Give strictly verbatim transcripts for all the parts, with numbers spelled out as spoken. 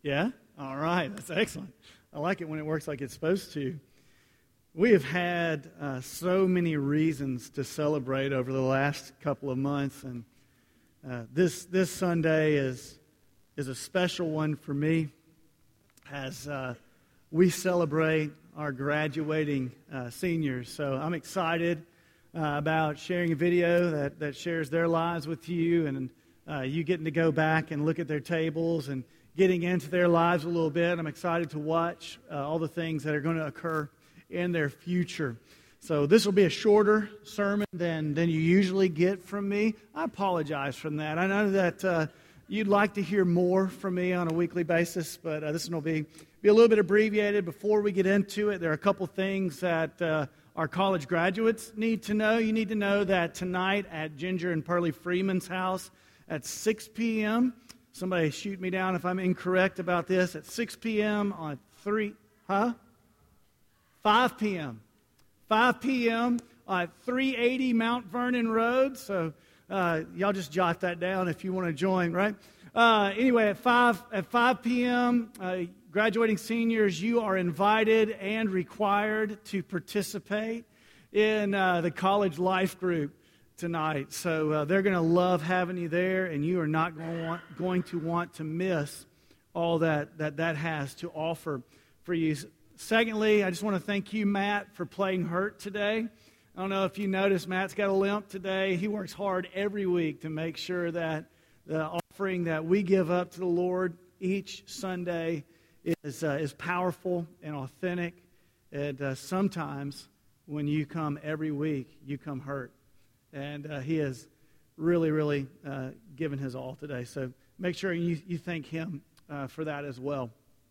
Yeah? All right. That's excellent. I like it when it works like it's supposed to. We have had uh, so many reasons to celebrate over the last couple of months, and uh, this this Sunday is is a special one for me as uh, we celebrate our graduating uh, seniors. So I'm excited uh, about sharing a video that, that shares their lives with you, and uh, you getting to go back and look at their tables and getting into their lives a little bit. I'm excited to watch uh, all the things that are going to occur in their future. So this will be a shorter sermon than, than you usually get from me. I apologize for that. I know that uh, you'd like to hear more from me on a weekly basis, but uh, this one will be, be a little bit abbreviated. Before we get into it, there are a couple things that uh, our college graduates need to know. You need to know that tonight at Ginger and Pearlie Freeman's house at six p.m., somebody shoot me down if I'm incorrect about this, at six p.m. on three, huh? five p.m. five p.m. at three eighty Mount Vernon Road. So uh, y'all just jot that down if you want to join, right? Uh, anyway, at five at five p.m., uh, graduating seniors, you are invited and required to participate in uh, the college life group tonight. So uh, they're going to love having you there, and you are not going to want, going to want to miss all that that, that has to offer for you. Secondly, I just want to thank you, Matt, for playing hurt today. I don't know if you noticed, Matt's got a limp today. He works hard every week to make sure that the offering that we give up to the Lord each Sunday is uh, is powerful and authentic. And uh, sometimes when you come every week, you come hurt. And uh, he has really, really uh, given his all today. So make sure you, you thank him uh, for that as well.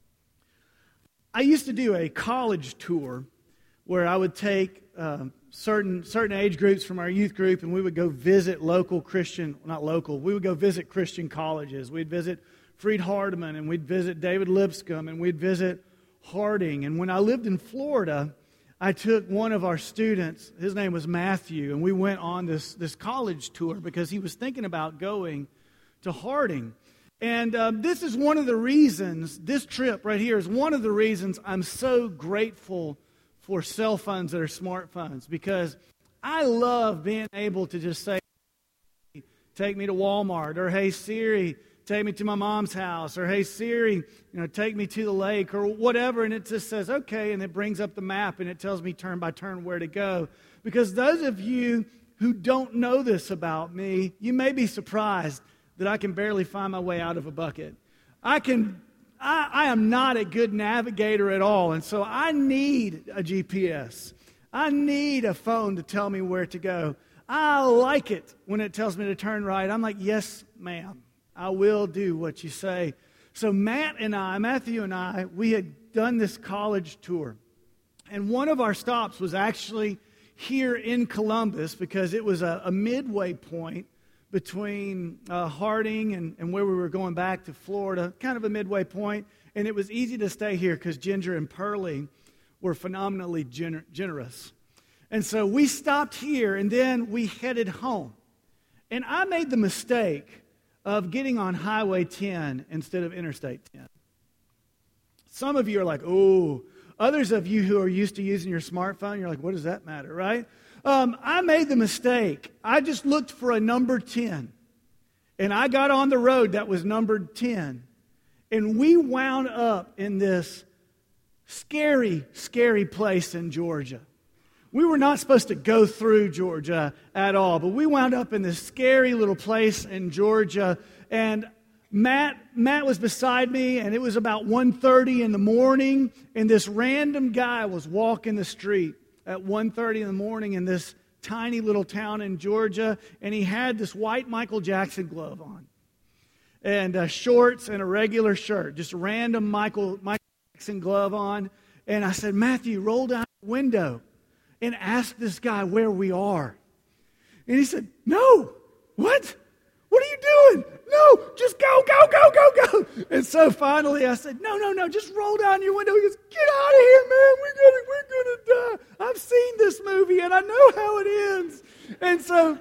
I used to do a college tour where I would take uh, certain certain age groups from our youth group, and we would go visit local Christian, not local, we would go visit Christian colleges. We'd visit Freed Hardeman, and we'd visit David Lipscomb, and we'd visit Harding. And when I lived in Florida, I took one of our students, his name was Matthew, and we went on this, this college tour because he was thinking about going to Harding. And uh, this is one of the reasons, this trip right here is one of the reasons I'm so grateful for cell phones that are smartphones, because I love being able to just say, take me to Walmart, or hey Siri, take me to my mom's house, or hey Siri, you know, take me to the lake, or whatever, and it just says, okay, and it brings up the map, and it tells me turn by turn where to go. Because those of you who don't know this about me, you may be surprised that I can barely find my way out of a bucket. I can, I, I am not a good navigator at all, and so I need a G P S. I need a phone to tell me where to go. I like it when it tells me to turn right. I'm like, yes, ma'am, I will do what you say. So Matt and I, Matthew and I, we had done this college tour, and one of our stops was actually here in Columbus because it was a, a midway point between uh, Harding and, and where we were going back to Florida, kind of a midway point, and it was easy to stay here because Ginger and Pearlie were phenomenally gener- generous. And so we stopped here, and then we headed home. And I made the mistake of getting on Highway ten instead of Interstate ten. Some of you are like, oh. Others of you who are used to using your smartphone, you're like, what does that matter, right? Um, I made the mistake. I just looked for a number ten. And I got on the road that was numbered ten. And we wound up in this scary, scary place in Georgia. We were not supposed to go through Georgia at all, but we wound up in this scary little place in Georgia. And Matt, Matt was beside me, and it was about one thirty in the morning, and this random guy was walking the street at one thirty in the morning in this tiny little town in Georgia, and he had this white Michael Jackson glove on, and uh, shorts and a regular shirt, just a random Michael, Michael Jackson glove on. And I said, Matthew, roll down the window and ask this guy where we are. And he said, no, what? What are you doing? No, just go, go, go, go, go. And so finally I said, no, no, no, just roll down your window. He goes, get out of here, man. We're gonna, we're gonna die. I've seen this movie and I know how it ends. And so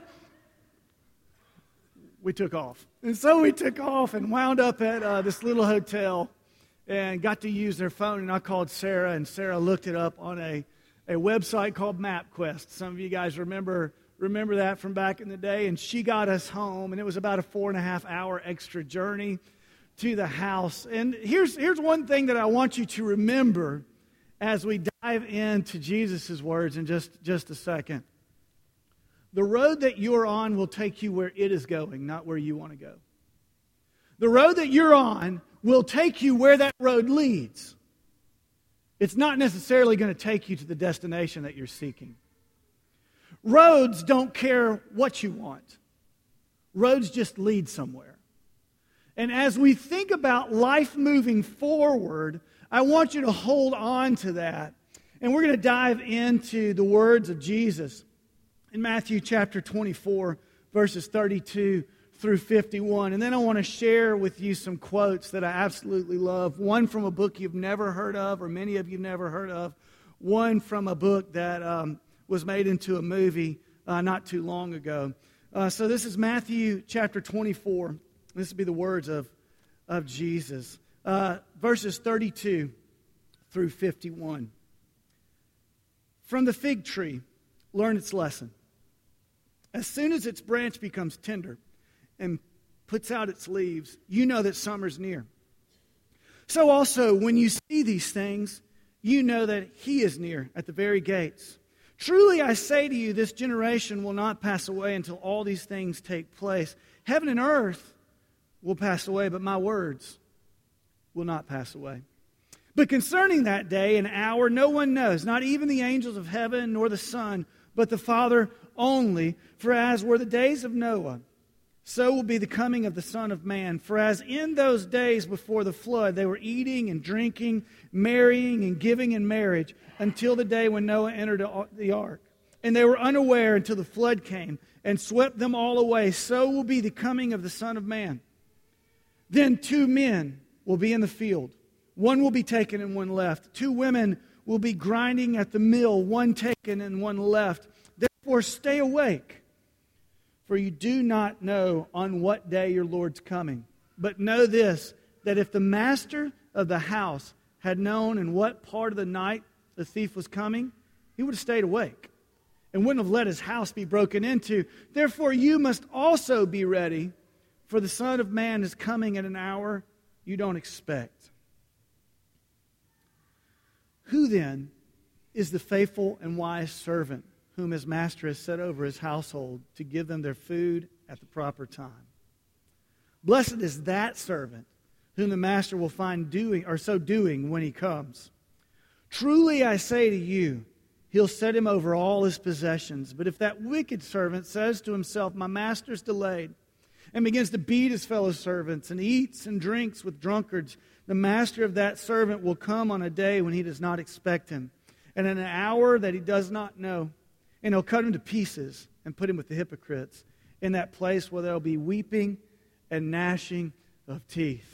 we took off. And so we took off and wound up at uh, this little hotel and got to use their phone, and I called Sarah, and Sarah looked it up on a, a website called MapQuest. Some of you guys remember remember that from back in the day, and she got us home, and it was about a four and a half hour extra journey to the house. And here's, here's one thing that I want you to remember as we dive into Jesus' words in just, just a second. The road that you're on will take you where it is going, not where you want to go. The road that you're on will take you where that road leads. It's not necessarily going to take you to the destination that you're seeking. Roads don't care what you want. Roads just lead somewhere. And as we think about life moving forward, I want you to hold on to that. And we're going to dive into the words of Jesus in Matthew chapter twenty-four, verses thirty-two through fifty-one. And then I want to share with you some quotes that I absolutely love. One from a book you've never heard of, or many of you have never heard of. One from a book that um, was made into a movie uh, not too long ago. Uh, so this is Matthew chapter twenty-four. This will be the words of, of Jesus. Uh, verses thirty-two through fifty-one. From the fig tree, learn its lesson. As soon as its branch becomes tender and puts out its leaves, you know that summer's near. So also, when you see these things, you know that He is near at the very gates. Truly I say to you, this generation will not pass away until all these things take place. Heaven and earth will pass away, but my words will not pass away. But concerning that day and hour, no one knows, not even the angels of heaven nor the Son, but the Father only. For as were the days of Noah, so will be the coming of the Son of Man. For as in those days before the flood, they were eating and drinking, marrying and giving in marriage, until the day when Noah entered the ark. And they were unaware until the flood came and swept them all away. So will be the coming of the Son of Man. Then two men will be in the field. One will be taken and one left. Two women will be grinding at the mill, one taken and one left. Therefore stay awake, for you do not know on what day your Lord's coming. But know this, that if the master of the house had known in what part of the night the thief was coming, he would have stayed awake and wouldn't have let his house be broken into. Therefore you must also be ready, for the Son of Man is coming at an hour you don't expect. Who then is the faithful and wise servant whom his master has set over his household to give them their food at the proper time? Blessed is that servant whom the master will find doing or so doing when he comes. Truly I say to you, he'll set him over all his possessions. But if that wicked servant says to himself, my master's delayed, and begins to beat his fellow servants and eats and drinks with drunkards, the master of that servant will come on a day when he does not expect him, and in an hour that he does not know, and he'll cut him to pieces and put him with the hypocrites in that place where there will be weeping and gnashing of teeth.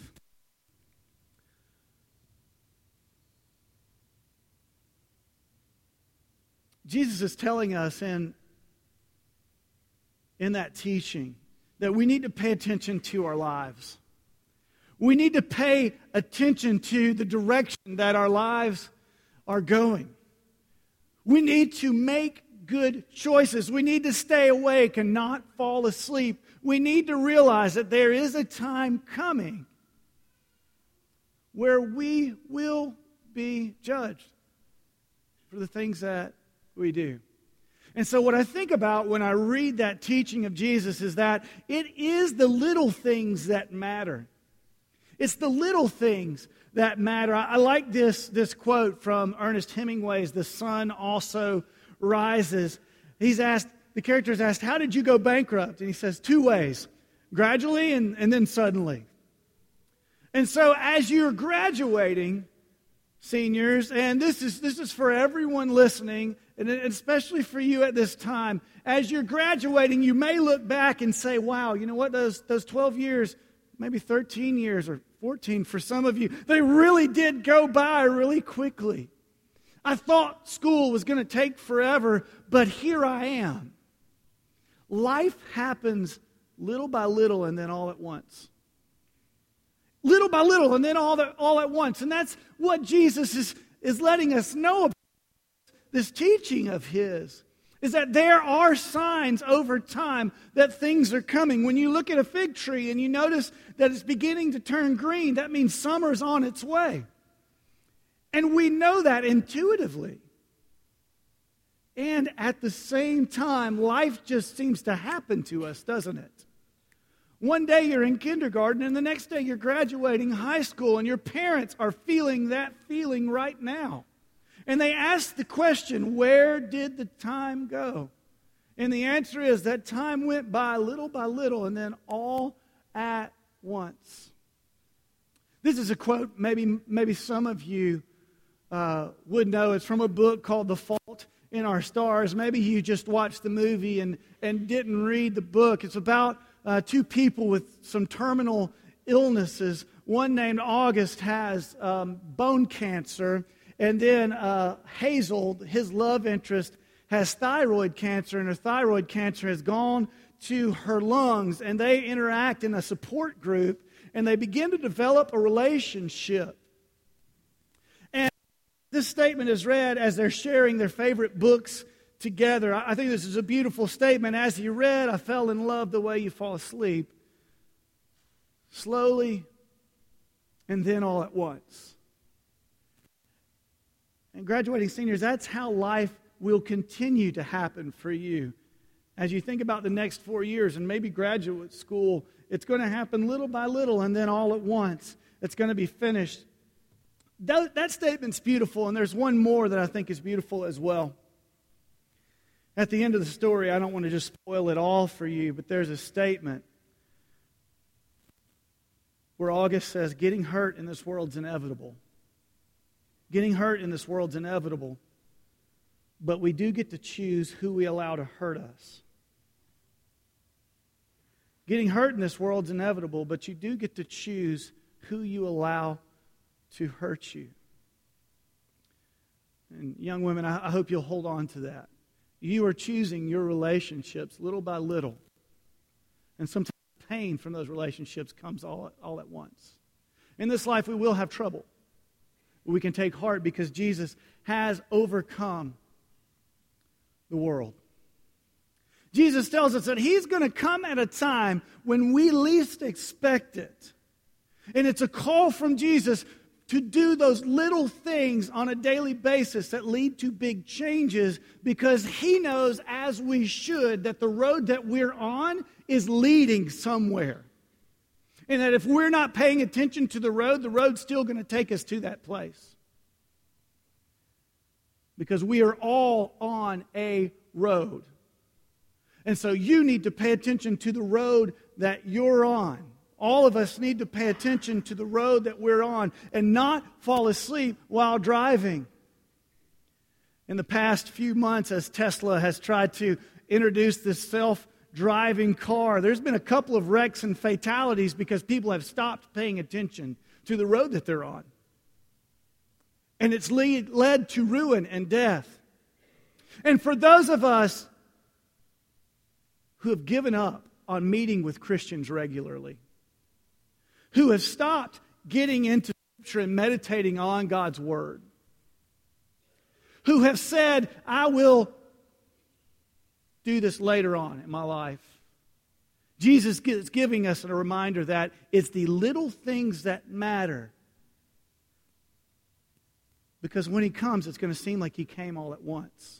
Jesus is telling us in, in that teaching that we need to pay attention to our lives. We need to pay attention to the direction that our lives are going. We need to make good choices. We need to stay awake and not fall asleep. We need to realize that there is a time coming where we will be judged for the things that we do. And so what I think about when I read that teaching of Jesus is that it is the little things that matter. It's the little things that matter. I, I like this, this quote from Ernest Hemingway's The Sun Also Rises. He's asked, the character is asked, how did you go bankrupt? And he says, two ways. Gradually and, and then suddenly. And so as you're graduating, seniors, and this is this is for everyone listening, and especially for you at this time, as you're graduating, you may look back and say, wow, you know what, those, those twelve years, maybe thirteen years or fourteen for some of you, they really did go by really quickly. I thought school was going to take forever, but here I am. Life happens little by little and then all at once. Little by little, and then all, the, all at once. And that's what Jesus is, is letting us know about this teaching of His, is that there are signs over time that things are coming. When you look at a fig tree and you notice that it's beginning to turn green, that means summer's on its way. And we know that intuitively. And at the same time, life just seems to happen to us, doesn't it? One day you're in kindergarten, and the next day you're graduating high school, and your parents are feeling that feeling right now. And they ask the question, where did the time go? And the answer is that time went by little by little, and then all at once. This is a quote maybe, maybe some of you uh, would know. It's from a book called The Fault in Our Stars. Maybe you just watched the movie and, and didn't read the book. It's about uh, two people with some terminal illnesses. One named August has um, bone cancer, and then uh, Hazel, his love interest, has thyroid cancer, and her thyroid cancer has gone to her lungs, and they interact in a support group, and they begin to develop a relationship. And this statement is read as they're sharing their favorite books together. I think this is a beautiful statement. As he read, I fell in love the way you fall asleep. Slowly, and then all at once. And graduating seniors, that's how life will continue to happen for you. As you think about the next four years and maybe graduate school, it's going to happen little by little and then all at once. It's going to be finished. That, that statement's beautiful, and there's one more that I think is beautiful as well. At the end of the story, I don't want to just spoil it all for you, but there's a statement where August says, getting hurt in this world's inevitable. Getting hurt in this world's inevitable, but we do get to choose who we allow to hurt us. Getting hurt in this world's inevitable, but you do get to choose who you allow to hurt you. And young women, I hope you'll hold on to that. You are choosing your relationships little by little. And sometimes pain from those relationships comes all, all at once. In this life, we will have trouble. We can take heart because Jesus has overcome the world. Jesus tells us that He's going to come at a time when we least expect it. And it's a call from Jesus to do those little things on a daily basis that lead to big changes, because He knows, as we should, that the road that we're on is leading somewhere. And that if we're not paying attention to the road, the road's still going to take us to that place. Because we are all on a road. And so you need to pay attention to the road that you're on. All of us need to pay attention to the road that we're on and not fall asleep while driving. In the past few months, as Tesla has tried to introduce this self-driving car, there's been a couple of wrecks and fatalities because people have stopped paying attention to the road that they're on. And it's lead, led to ruin and death. And for those of us who have given up on meeting with Christians regularly, who have stopped getting into Scripture and meditating on God's Word, who have said, I will do this later on in my life, Jesus is giving us a reminder that it's the little things that matter. Because when He comes, it's going to seem like He came all at once.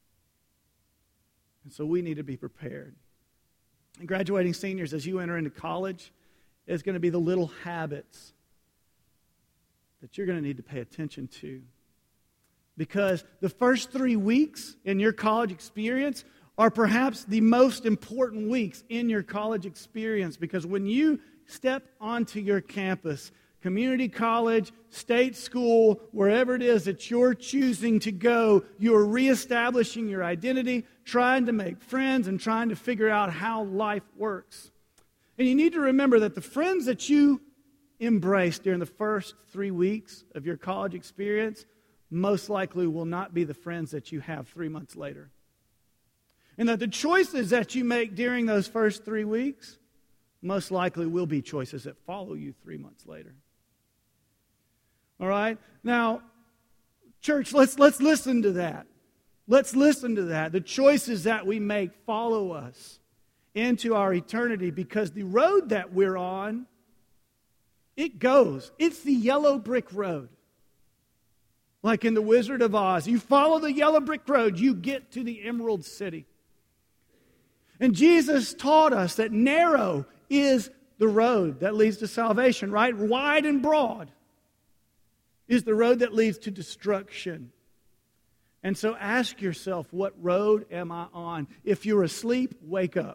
And so we need to be prepared. And graduating seniors, as you enter into college, it's going to be the little habits that you're going to need to pay attention to. Because the first three weeks in your college experience are perhaps the most important weeks in your college experience. Because when you step onto your campus, community college, state school, wherever it is that you're choosing to go, you're reestablishing your identity, trying to make friends, and trying to figure out how life works. And you need to remember that the friends that you embrace during the first three weeks of your college experience most likely will not be the friends that you have three months later. And that the choices that you make during those first three weeks most likely will be choices that follow you three months later. All right? Now, church, let's, let's listen to that. Let's listen to that. The choices that we make follow us into our eternity, because the road that we're on, it goes. It's the yellow brick road. Like in The Wizard of Oz. You follow the yellow brick road, you get to the Emerald City. And Jesus taught us that narrow is the road that leads to salvation, right? Wide and broad is the road that leads to destruction. And so ask yourself, what road am I on? If you're asleep, wake up.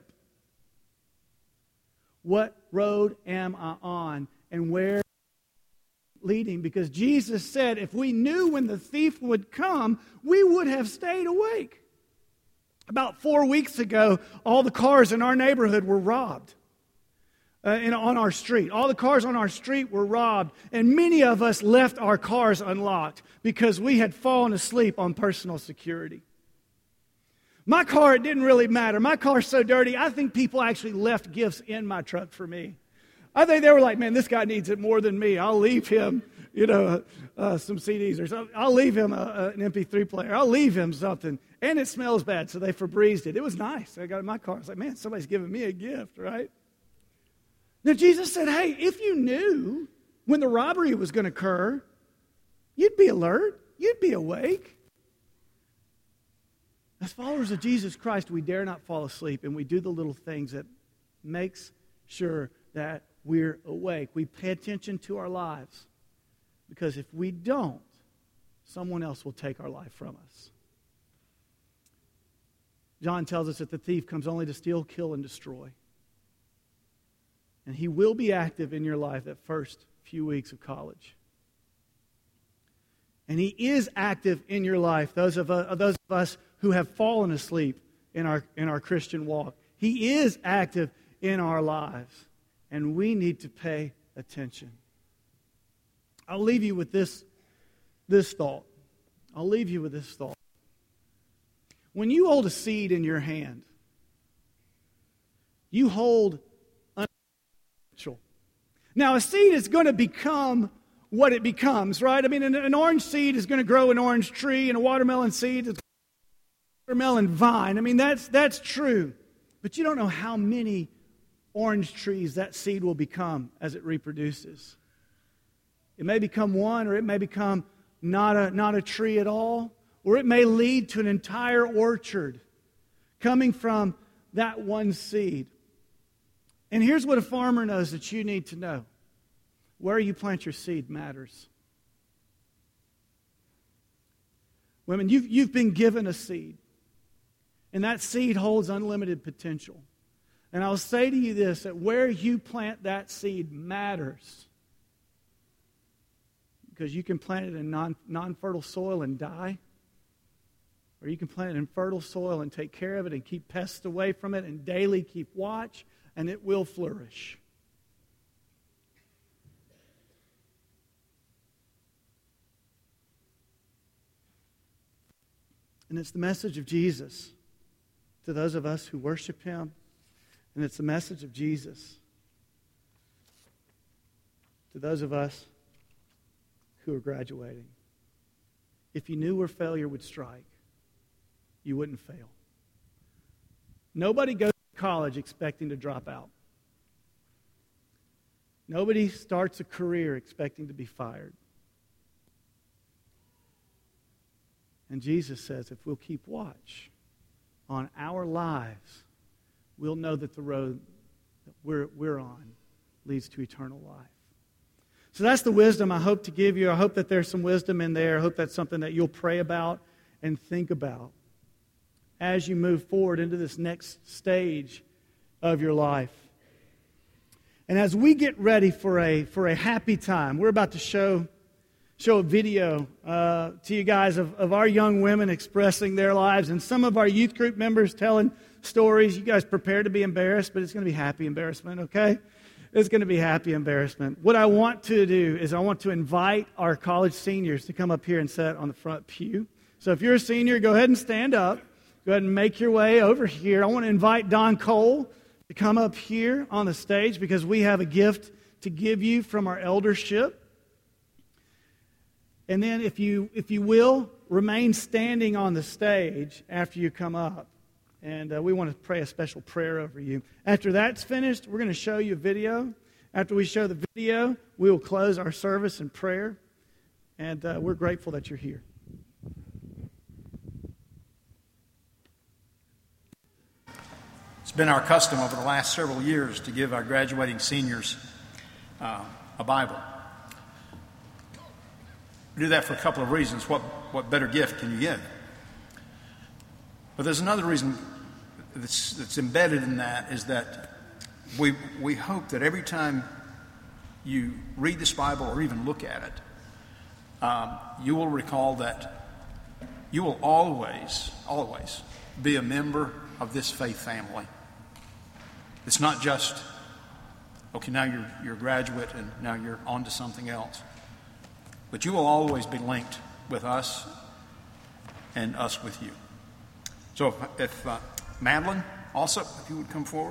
What road am I on? And where leading? Because Jesus said if we knew when the thief would come, we would have stayed awake. About four weeks ago, all the cars in our neighborhood were robbed. Uh, in, on our street. All the cars on our street were robbed. And many of us left our cars unlocked because we had fallen asleep on personal security. My car, it didn't really matter. My car's so dirty, I think people actually left gifts in my truck for me. I think they were like, man, this guy needs it more than me. I'll leave him, you know, uh, some C Ds or something. I'll leave him a, a, an M P three player. I'll leave him something. And it smells bad, so they Febrezed it. It was nice. I got it in my car. I was like, man, somebody's giving me a gift, right? Now, Jesus said, hey, if you knew when the robbery was going to occur, you'd be alert. You'd be awake. As followers of Jesus Christ, we dare not fall asleep, and we do the little things that makes sure that we're awake. We pay attention to our lives, because if we don't, someone else will take our life from us. John tells us that the thief comes only to steal, kill, and destroy. And he will be active in your life that first few weeks of college. And he is active in your life, those of us, those of us who have fallen asleep in our, in our Christian walk. He is active in our lives, and we need to pay attention. I'll leave you with this, this thought. I'll leave you with this thought. When you hold a seed in your hand, you hold unpotential. Now, a seed is going to become what it becomes, right? I mean, an, an orange seed is going to grow an orange tree, and a watermelon seed is a watermelon vine. I mean, that's that's true. But you don't know how many orange trees that seed will become as it reproduces. It may become one, or it may become not a, not a tree at all, or it may lead to an entire orchard coming from that one seed. And here's what a farmer knows that you need to know. Where you plant your seed matters. Women, you've, you've been given a seed, and that seed holds unlimited potential. And I'll say to you this, that where you plant that seed matters. Because you can plant it in non, non-fertile soil and die, or you can plant it in fertile soil and take care of it and keep pests away from it and daily keep watch, and it will flourish. And it's the message of Jesus to those of us who worship Him. And it's the message of Jesus to those of us who are graduating. If you knew where failure would strike, you wouldn't fail. Nobody goes to college expecting to drop out. Nobody starts a career expecting to be fired. And Jesus says if we'll keep watch on our lives, we'll know that the road that we're, we're on leads to eternal life. So that's the wisdom I hope to give you. I hope that there's some wisdom in there. I hope that's something that you'll pray about and think about as you move forward into this next stage of your life. And as we get ready for a, for a happy time, we're about to show... show a video uh, to you guys of, of our young women expressing their lives and some of our youth group members telling stories. You guys prepare to be embarrassed, but it's going to be happy embarrassment, okay? It's going to be happy embarrassment. What I want to do is I want to invite our college seniors to come up here and sit on the front pew. So if you're a senior, go ahead and stand up. Go ahead and make your way over here. I want to invite Don Cole to come up here on the stage because we have a gift to give you from our eldership. And then if you if you will, remain standing on the stage after you come up. And uh, we want to pray a special prayer over you. After that's finished, we're going to show you a video. After we show the video, we will close our service in prayer. And uh, we're grateful that you're here. It's been our custom over the last several years to give our graduating seniors uh, a Bible. We do that for a couple of reasons. What, what better gift can you give? But there's another reason that's, that's embedded in that is that we, we hope that every time you read this Bible or even look at it, um, you will recall that you will always, always be a member of this faith family. It's not just, okay, now you're, you're a graduate and now you're on to something else. But you will always be linked with us and us with you. So if, if uh, Madeline, also, if you would come forward.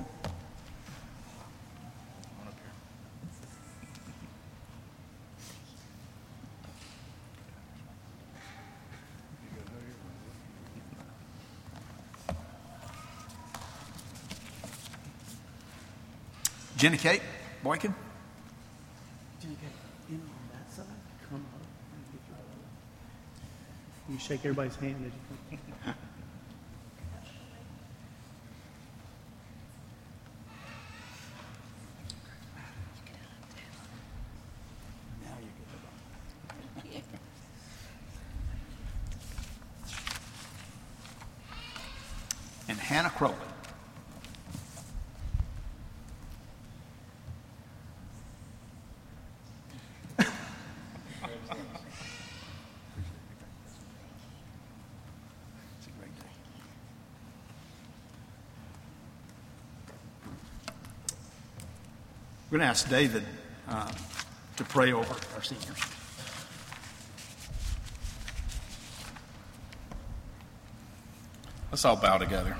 Jenny Kate Boykin. Jenny Kate, in on that side, come up. You shake everybody's hand as you come. And Hannah Crowley. We're going to ask David uh, to pray over our seniors. Let's all bow together.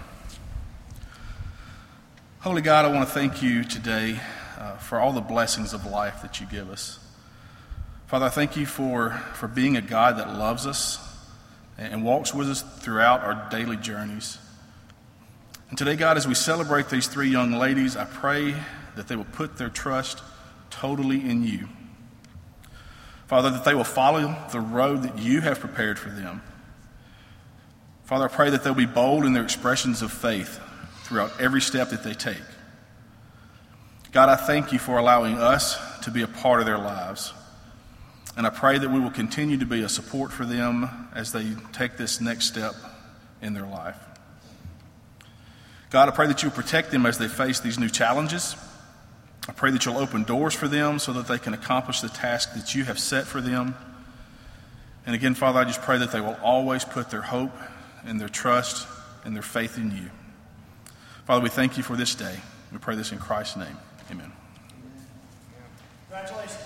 Holy God, I want to thank you today uh, for all the blessings of life that you give us. Father, I thank you for, for being a God that loves us and walks with us throughout our daily journeys. And today, God, as we celebrate these three young ladies, I pray that they will put their trust totally in you. Father, that they will follow the road that you have prepared for them. Father, I pray that they'll be bold in their expressions of faith throughout every step that they take. God, I thank you for allowing us to be a part of their lives. And I pray that we will continue to be a support for them as they take this next step in their life. God, I pray that you'll protect them as they face these new challenges. I pray that you'll open doors for them so that they can accomplish the task that you have set for them. And again, Father, I just pray that they will always put their hope and their trust and their faith in you. Father, we thank you for this day. We pray this in Christ's name. Amen. Congratulations.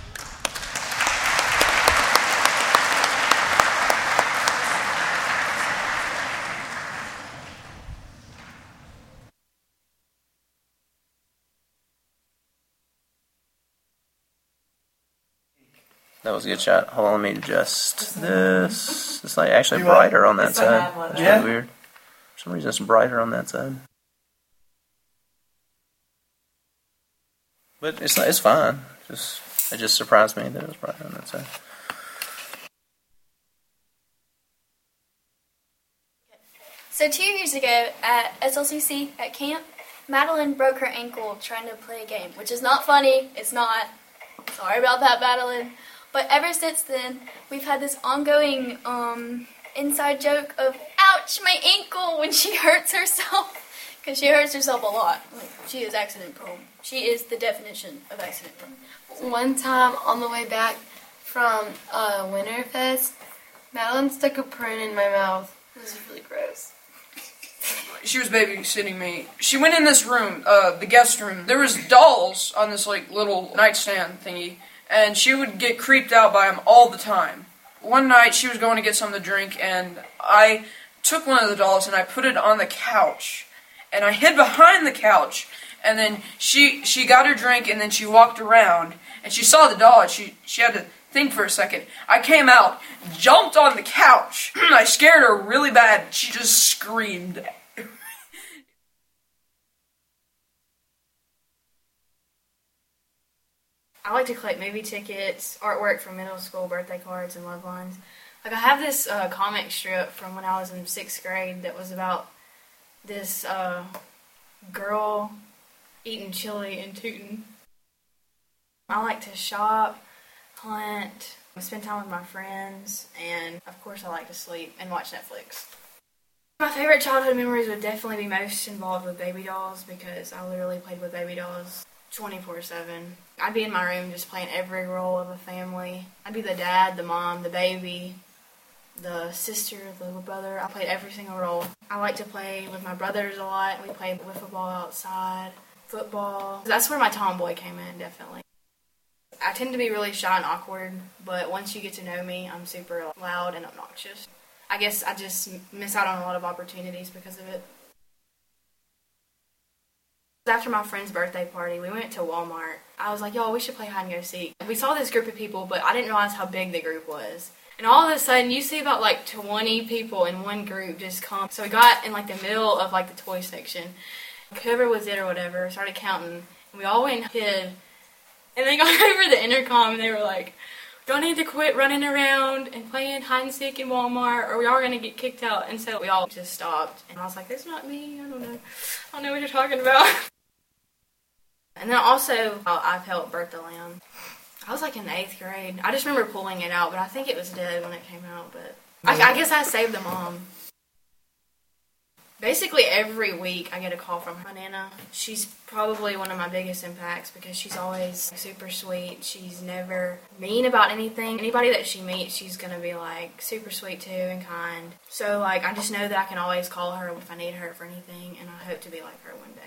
That was a good shot. Hold on, let me adjust this. It's like actually brighter on that side. That's really weird. For some reason it's brighter on that side. But it's it's fine. Just it just surprised me that it was brighter on that side. So two years ago at S L C C at camp, Madeline broke her ankle trying to play a game, which is not funny. It's not. Sorry about that, Madeline. But ever since then, we've had this ongoing um, inside joke of, ouch, my ankle, when she hurts herself. Because she hurts herself a lot. Like, she is accident prone. She is the definition of accident prone. One time on the way back from uh, Winterfest, Madeline stuck a prune in my mouth. It was really gross. She was babysitting me. She went in this room, uh, the guest room. There was dolls on this like little nightstand thingy, and she would get creeped out by them all the time. One night she was going to get something to drink, and I took one of the dolls and I put it on the couch, and I hid behind the couch, and then she she got her drink, and then she walked around, and she saw the doll, and she, she had to think for a second. I came out, jumped on the couch, I scared her really bad, she just screamed. I like to collect movie tickets, artwork from middle school, birthday cards, and love lines. Like, I have this uh, comic strip from when I was in sixth grade that was about this uh, girl eating chili and tooting. I like to shop, hunt, spend time with my friends, and of course I like to sleep and watch Netflix. My favorite childhood memories would definitely be most involved with baby dolls, because I literally played with baby dolls twenty-four seven. I'd be in my room just playing every role of a family. I'd be the dad, the mom, the baby, the sister, the little brother. I played every single role. I like to play with my brothers a lot. We played wiffle ball outside, football. That's where my tomboy came in, definitely. I tend to be really shy and awkward, but once you get to know me, I'm super loud and obnoxious. I guess I just miss out on a lot of opportunities because of it. After my friend's birthday party, we went to Walmart. I was like, yo, we should play hide and go seek. We saw this group of people, but I didn't realize how big the group was. And all of a sudden, you see about like twenty people in one group just come. So we got in like the middle of like the toy section. Whoever was it or whatever started counting. And we all went and hid. And they got over the intercom and they were like, y'all need to quit running around and playing hide and seek in Walmart or we are going to get kicked out. And so we all just stopped. And I was like, that's not me. I don't know. I don't know what you're talking about. And then also, I've helped birth the lamb. I was like in the eighth grade. I just remember pulling it out, but I think it was dead when it came out. But I, I guess I saved the mom. Basically every week I get a call from her. Nana, she's probably one of my biggest impacts because she's always super sweet. She's never mean about anything. Anybody that she meets, she's going to be like super sweet too and kind. So like I just know that I can always call her if I need her for anything, and I hope to be like her one day.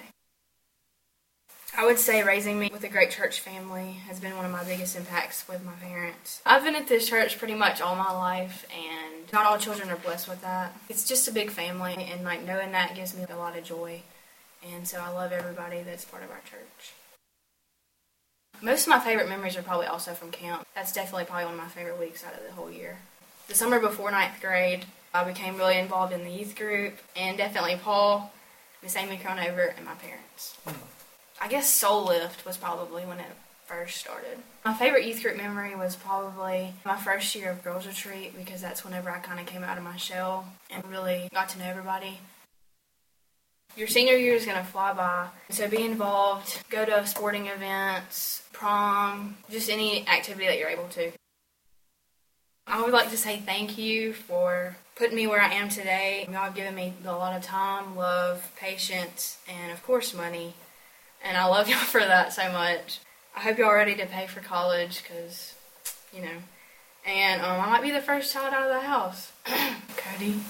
I would say raising me with a great church family has been one of my biggest impacts with my parents. I've been at this church pretty much all my life, and not all children are blessed with that. It's just a big family, and like knowing that gives me a lot of joy. And so I love everybody that's part of our church. Most of my favorite memories are probably also from camp. That's definitely probably one of my favorite weeks out of the whole year. The summer before ninth grade, I became really involved in the youth group, and definitely Paul, Miss Amy Cronover, and my parents. I guess Soul Lift was probably when it first started. My favorite youth group memory was probably my first year of Girls Retreat, because that's whenever I kind of came out of my shell and really got to know everybody. Your senior year is going to fly by, so be involved, go to sporting events, prom, just any activity that you're able to. I would like to say thank you for putting me where I am today. Y'all have given me a lot of time, love, patience, and of course money. And I love y'all for that so much. I hope y'all are ready to pay for college, because, you know. And um, I might be the first child out of the house. Cody.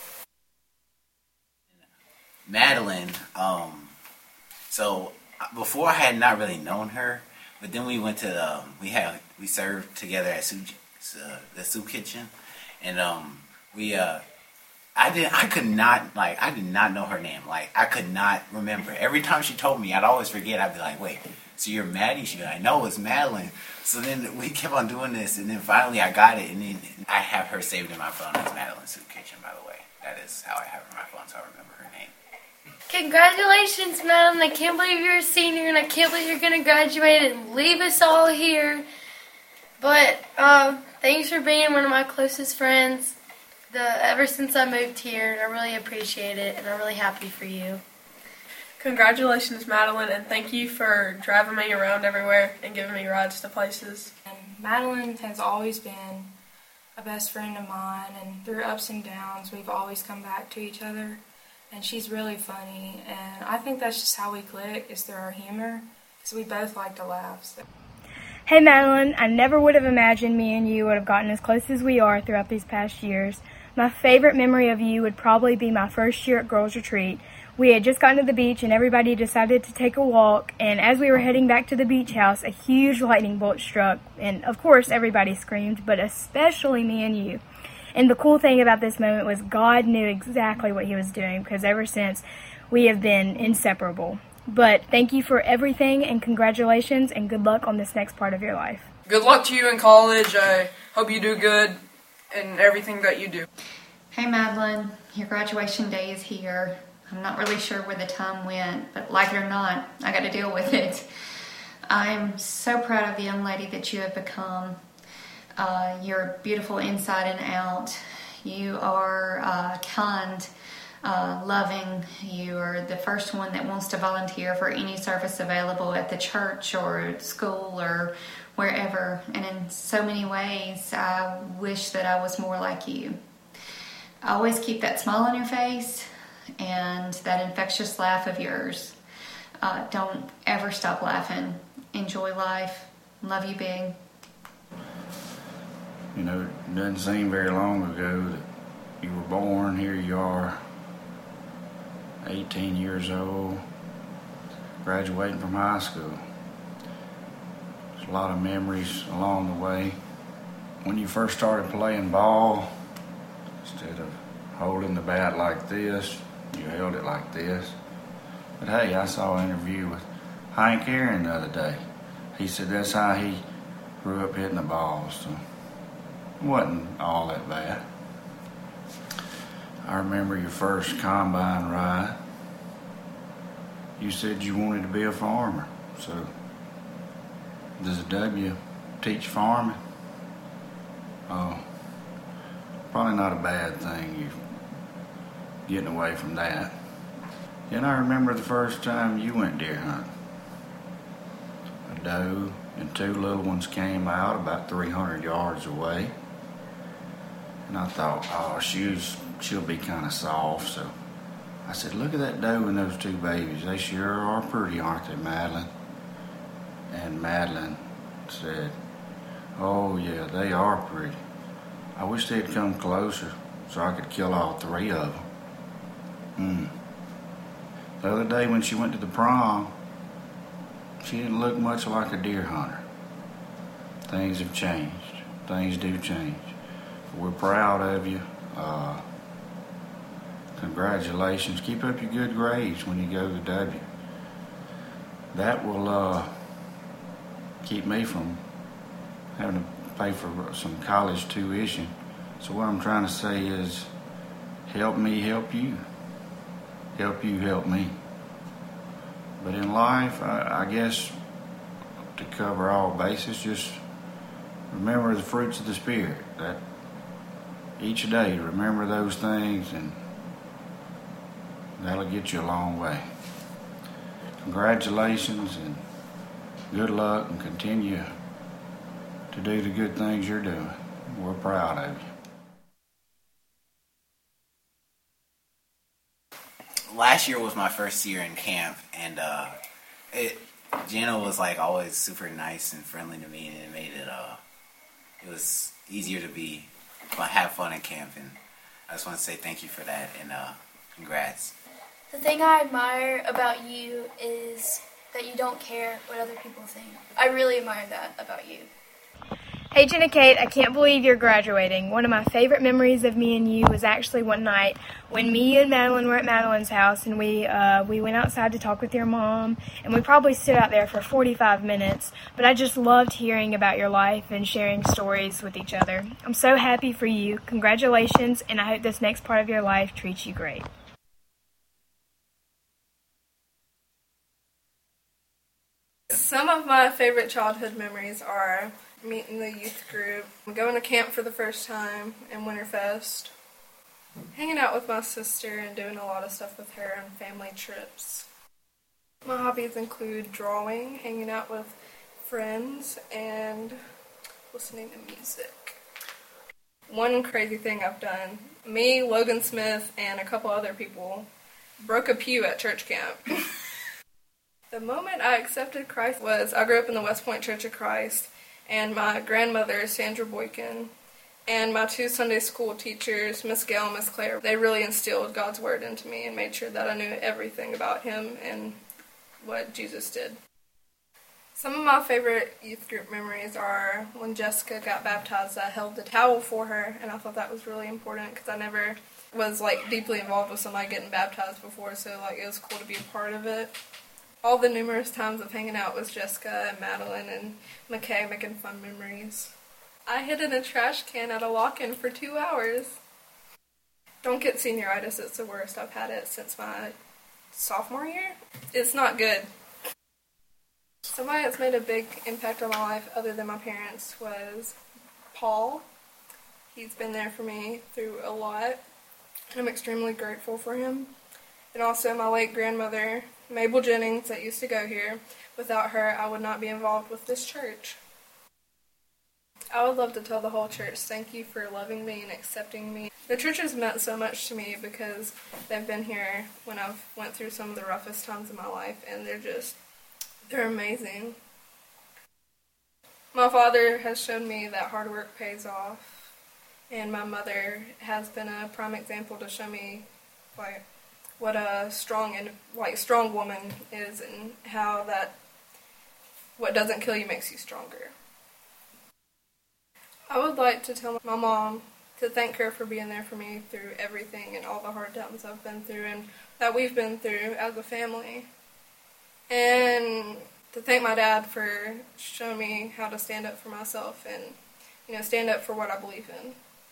Madeline, um, so before I had not really known her, but then we went to, um, we had, we served together at soup, uh, the soup kitchen, and um, we, uh, I did. I could not, like, I did not know her name. Like, I could not remember. Every time she told me, I'd always forget. I'd be like, wait, so you're Maddie? She'd be like, no, it's Madeline. So then we kept on doing this, and then finally I got it, and then I have her saved in my phone as Madeline Soup Kitchen, by the way. That is how I have her in my phone, so I remember her name. Congratulations, Madeline. I can't believe you're a senior, and I can't believe you're going to graduate and leave us all here. But uh, thanks for being one of my closest friends. The, ever since I moved here, I really appreciate it, and I'm really happy for you. Congratulations, Madeline, and thank you for driving me around everywhere and giving me rides to places. And Madeline has always been a best friend of mine, and through ups and downs, we've always come back to each other, and she's really funny, and I think that's just how we click, is through our humor, because we both like to laugh. So. Hey, Madeline, I never would have imagined me and you would have gotten as close as we are throughout these past years. My favorite memory of you would probably be my first year at Girls Retreat. We had just gotten to the beach and everybody decided to take a walk, and as we were heading back to the beach house, a huge lightning bolt struck, and of course everybody screamed, but especially me and you. And the cool thing about this moment was God knew exactly what he was doing, because ever since we have been inseparable. But thank you for everything, and congratulations, and good luck on this next part of your life. Good luck to you in college. I hope you do good in everything that you do. Hey Madeline, your graduation day is here. I'm not really sure where the time went, but like it or not, I got to deal with it. I'm so proud of the young lady that you have become. Uh, you're beautiful inside and out. You are uh, kind, uh, loving. You are the first one that wants to volunteer for any service available at the church or at school or wherever. And in so many ways, I wish that I was more like you. Always keep that smile on your face and that infectious laugh of yours. Uh, don't ever stop laughing. Enjoy life. Love you big. You know, it doesn't seem very long ago that you were born. Here you are, eighteen years old, graduating from high school. There's a lot of memories along the way. When you first started playing ball, instead of holding the bat like this, you held it like this. But hey, I saw an interview with Hank Aaron the other day. He said that's how he grew up hitting the ball, so it wasn't all that bad. I remember your first combine ride. You said you wanted to be a farmer, so does W teach farming? Oh, probably not a bad thing, you getting away from that. Then I remember the first time you went deer hunting. A doe and two little ones came out about three hundred yards away. And I thought, oh, she's, she'll be kind of soft. So I said, look at that doe and those two babies. They sure are pretty, aren't they, Madeline? And Madeline said, oh, yeah, they are pretty. I wish they'd come closer so I could kill all three of them. Hmm. The other day when she went to the prom, she didn't look much like a deer hunter. Things have changed. Things do change. We're proud of you. Uh, congratulations. Keep up your good grades when you go to W. That will uh, keep me from having to pay for some college tuition. So what I'm trying to say is, help me help you. Help you help me. But in life, I, I guess, to cover all bases, just remember the fruits of the Spirit. That each day, remember those things, and that'll get you a long way. Congratulations, and good luck, and continue to do the good things you're doing. We're proud of you. Last year was my first year in camp, and uh, it Jenna was like always super nice and friendly to me, and it made it uh, it was easier to be have fun in camp. And I just want to say thank you for that, and uh, congrats. The thing I admire about you is that you don't care what other people think. I really admire that about you. Hey, Jenna Kate, I can't believe you're graduating. One of my favorite memories of me and you was actually one night when me and Madeline were at Madeline's house, and we uh, we went outside to talk with your mom, and we probably stood out there for forty-five minutes, but I just loved hearing about your life and sharing stories with each other. I'm so happy for you. Congratulations, and I hope this next part of your life treats you great. Some of my favorite childhood memories are meeting the youth group, going to camp for the first time in Winterfest, hanging out with my sister and doing a lot of stuff with her on family trips. My hobbies include drawing, hanging out with friends, and listening to music. One crazy thing I've done, me, Logan Smith, and a couple other people broke a pew at church camp. The moment I accepted Christ was, I grew up in the West Point Church of Christ, and my grandmother, Sandra Boykin, and my two Sunday school teachers, Miss Gail and Miss Claire, they really instilled God's Word into me and made sure that I knew everything about Him and what Jesus did. Some of my favorite youth group memories are when Jessica got baptized, I held the towel for her, and I thought that was really important because I never was like deeply involved with somebody getting baptized before, so like it was cool to be a part of it. all the numerous times of hanging out with Jessica and Madeline and McKay, making fun memories. I hid in a trash can at a lock-in for two hours. Don't get senioritis, it's the worst. I've had it since my sophomore year. It's not good. Somebody that's made a big impact on my life other than my parents was Paul. He's been there for me through a lot, and I'm extremely grateful for him. And also my late grandmother, Mabel Jennings, that used to go here. Without her, I would not be involved with this church. I would love to tell the whole church thank you for loving me and accepting me. The church has meant so much to me because they've been here when I've went through some of the roughest times in my life, and they're just, they're amazing. My father has shown me that hard work pays off, and my mother has been a prime example to show me like what a strong and like strong woman is, and how that what doesn't kill you makes you stronger. I would like to tell my mom to thank her for being there for me through everything and all the hard times I've been through and that we've been through as a family. And to thank my dad for showing me how to stand up for myself and, you know, stand up for what I believe in.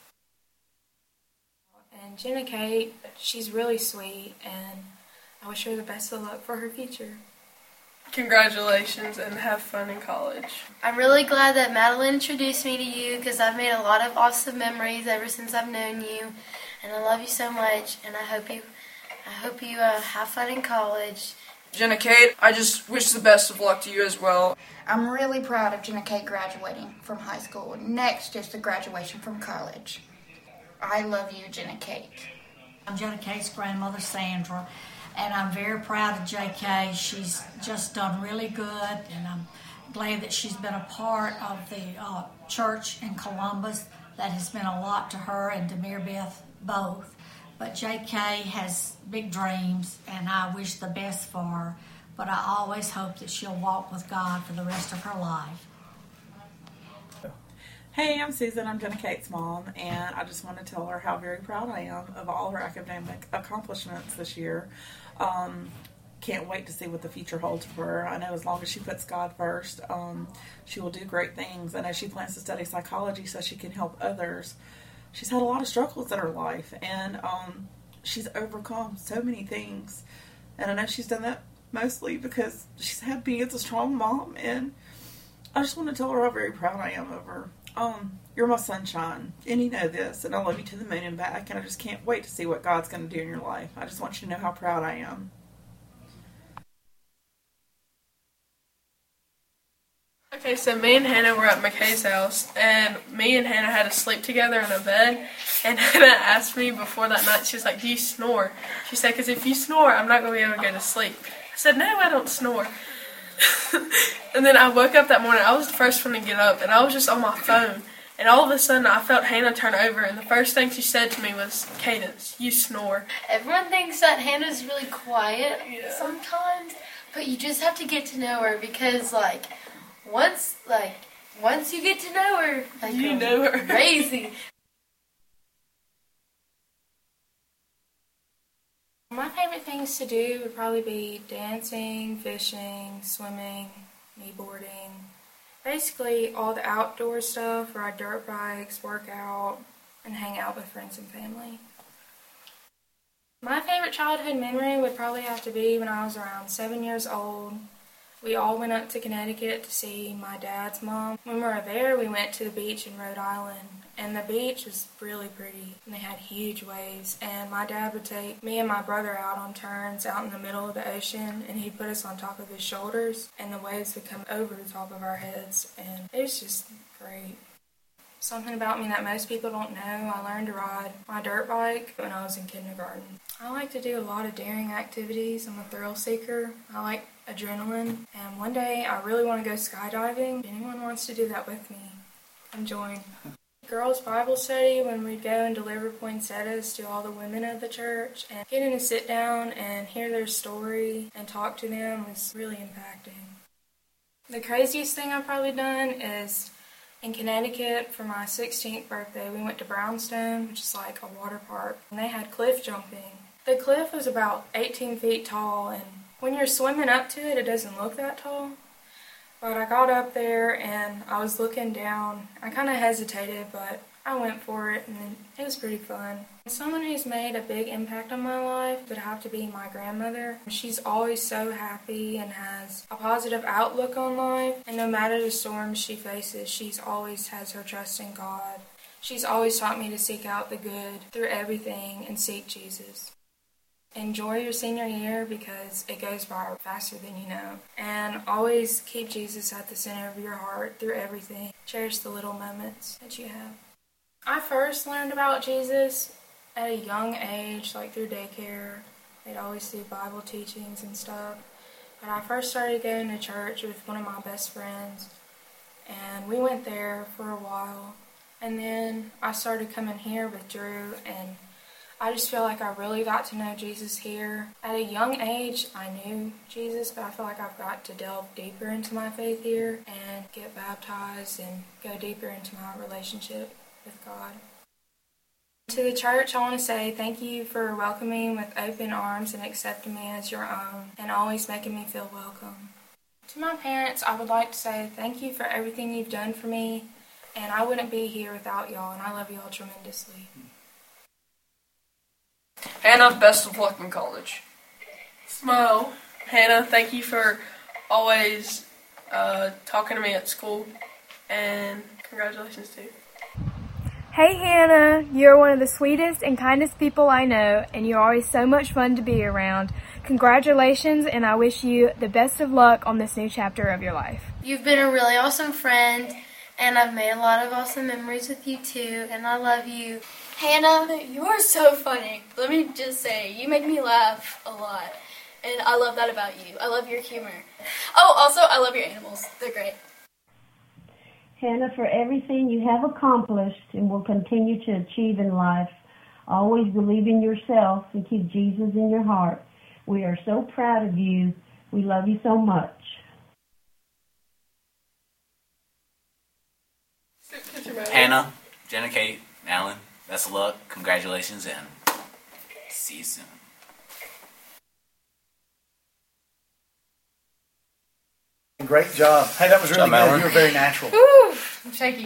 And Jenna Kate, she's really sweet, and I wish her the best of luck for her future. Congratulations, and have fun in college. I'm really glad that Madeline introduced me to you because I've made a lot of awesome memories ever since I've known you, and I love you so much. And I hope you, I hope you uh, have fun in college. Jenna Kate, I just wish the best of luck to you as well. I'm really proud of Jenna Kate graduating from high school. Next is the graduation from college. I love you, Jenna Kate. I'm Jenna Kate's grandmother, Sandra. And I'm very proud of J K. She's just done really good, and I'm glad that she's been a part of the uh, church in Columbus. That has meant a lot to her and to Mary Beth both. But J K has big dreams, and I wish the best for her. But I always hope that she'll walk with God for the rest of her life. Hey, I'm Susan. I'm Jenna Kate's mom, and I just want to tell her how very proud I am of all her academic accomplishments this year. Um, can't wait to see what the future holds for her. I know as long as she puts God first, um, she will do great things. I know she plans to study psychology so she can help others. She's had a lot of struggles in her life, and um, she's overcome so many things. And I know she's done that mostly because she's had me as a strong mom, and I just want to tell her how very proud I am of her. Um, you're my sunshine, and you know this, and I love you to the moon and back, and I just can't wait to see what God's going to do in your life. I just want you to know how proud I am. Okay, so me and Hannah were at McKay's house, and me and Hannah had to sleep together in a bed, and Hannah asked me before that night, she was like, do you snore? She said, because if you snore, I'm not going to be able to go to sleep. I said, no, I don't snore. And then I woke up that morning, I was the first one to get up, and I was just on my phone, and all of a sudden I felt Hannah turn over, and the first thing she said to me was, Cadence, you snore. Everyone thinks that Hannah's really quiet yeah. sometimes, but you just have to get to know her because, like, once, like, once you get to know her, like, you know her. Crazy. My favorite things to do would probably be dancing, fishing, swimming, kneeboarding. Basically all the outdoor stuff, ride dirt bikes, work out, and hang out with friends and family. My favorite childhood memory would probably have to be when I was around seven years old. We all went up to Connecticut to see my dad's mom. When we were there, we went to the beach in Rhode Island, and the beach was really pretty, and they had huge waves, and my dad would take me and my brother out on turns out in the middle of the ocean, and he'd put us on top of his shoulders, and the waves would come over the top of our heads, and it was just great. Something about me that most people don't know, I learned to ride my dirt bike when I was in kindergarten. I like to do a lot of daring activities. I'm a thrill seeker. I like adrenaline, and one day I really want to go skydiving. If anyone wants to do that with me, come join. Girls' Bible study, when we'd go and deliver poinsettias to all the women of the church, and getting to sit down and hear their story and talk to them was really impacting. The craziest thing I've probably done is in Connecticut for my sixteenth birthday, we went to Brownstone, which is like a water park, and they had cliff jumping. The cliff was about eighteen feet tall, and When you're swimming up to it, it doesn't look that tall. But I got up there and I was looking down. I kind of hesitated, but I went for it, and it was pretty fun. Someone who's made a big impact on my life would have to be my grandmother. She's always so happy and has a positive outlook on life, and no matter the storms she faces, she's always has her trust in God. She's always taught me to seek out the good through everything and seek Jesus. Enjoy your senior year because it goes by faster than you know. And always keep Jesus at the center of your heart through everything. Cherish the little moments that you have. I first learned about Jesus at a young age, like through daycare. They'd always do Bible teachings and stuff. But I first started going to church with one of my best friends. And we went there for a while. And then I started coming here with Drew, and I just feel like I really got to know Jesus here. At a young age, I knew Jesus, but I feel like I've got to delve deeper into my faith here and get baptized and go deeper into my relationship with God. To the church, I want to say thank you for welcoming with open arms and accepting me as your own and always making me feel welcome. To my parents, I would like to say thank you for everything you've done for me, and I wouldn't be here without y'all, and I love y'all tremendously. Hannah, best of luck in college. Smile. Hannah, thank you for always uh, talking to me at school, and congratulations to you. Hey Hannah, you're one of the sweetest and kindest people I know, and you're always so much fun to be around. Congratulations, and I wish you the best of luck on this new chapter of your life. You've been a really awesome friend, and I've made a lot of awesome memories with you too, and I love you. Hannah, you are so funny. Let me just say, you make me laugh a lot, and I love that about you. I love your humor. Oh, also, I love your animals. They're great. Hannah, for everything you have accomplished and will continue to achieve in life, always believe in yourself and keep Jesus in your heart. We are so proud of you. We love you so much. Hannah, Jenna, Kate, Alan, best of luck, congratulations, and see you soon. Great job. Hey, that was really job, good. Alan. You were very natural. Woo! I'm shaky.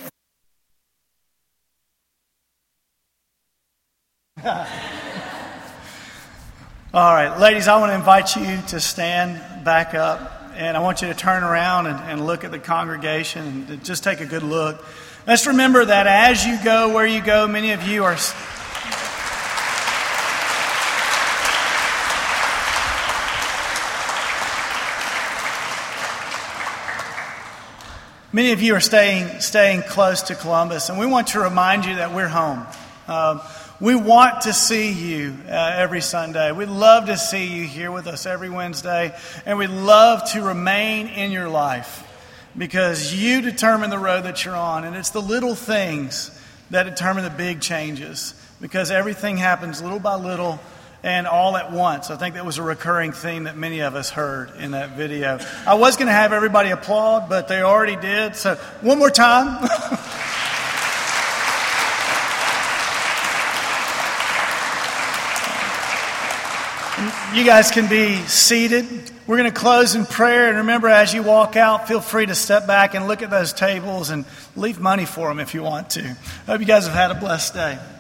All right, ladies, I want to invite you to stand back up, and I want you to turn around and, and look at the congregation and just take a good look. Let's remember that as you go where you go, many of you are... Many of you are staying staying close to Columbus, and we want to remind you that we're home. Uh, we want to see you uh, every Sunday. We'd love to see you here with us every Wednesday, and we'd love to remain in your life because you determine the road that you're on, and it's the little things that determine the big changes because everything happens little by little and all at once. I think that was a recurring theme that many of us heard in that video. I was going to have everybody applaud, but they already did. So one more time. You guys can be seated. We're going to close in prayer. And remember, as you walk out, feel free to step back and look at those tables and leave money for them if you want to. I hope you guys have had a blessed day.